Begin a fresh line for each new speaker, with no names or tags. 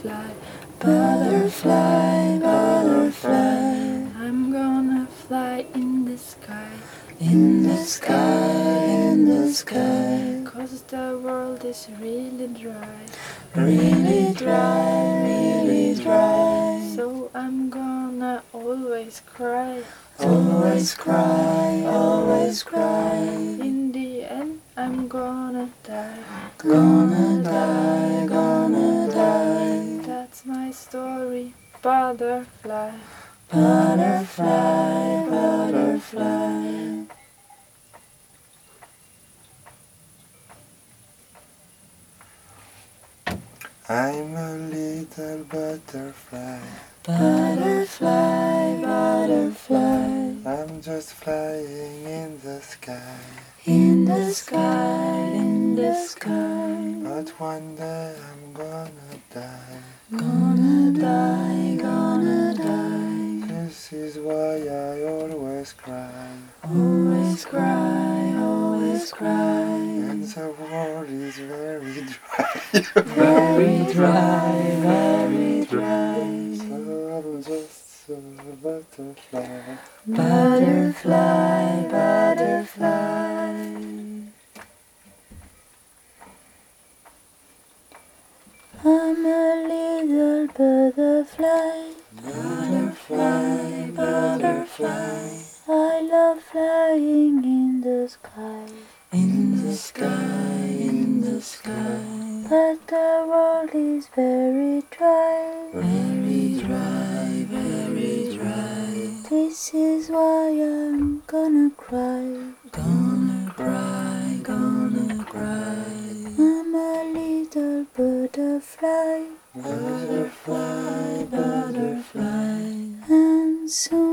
butterfly, butterfly, butterfly. I'm gonna fly in the sky, in the sky, in the sky. 'Cause the world is really dry, really dry, really dry. So I'm gonna always cry, always cry, always cry. In the end I'm gonna die, gonna die, gonna die. That's my story, butterfly, butterfly, butterfly.
I'm a little butterfly,
butterfly, butterfly.
I'm just flying in the sky,
in the sky, in the sky.
but one day I'm gonna die,
Gonna die, gonna die.
This is why I always cry,
Always cry, always cry.
and the world is very dry.
Very dry, very dry.
So I'm just a butterfly,
Butterfly, butterfly. I'm a little butterfly,
butterfly, butterfly,
I love flying in the sky,
in the sky, in the sky,
but the world is very dry,
very dry, very dry.
This is why I'm gonna cry,
Gonna cry, gonna cry.
I'm a little butterfly,
Butterfly, butterfly.
and soon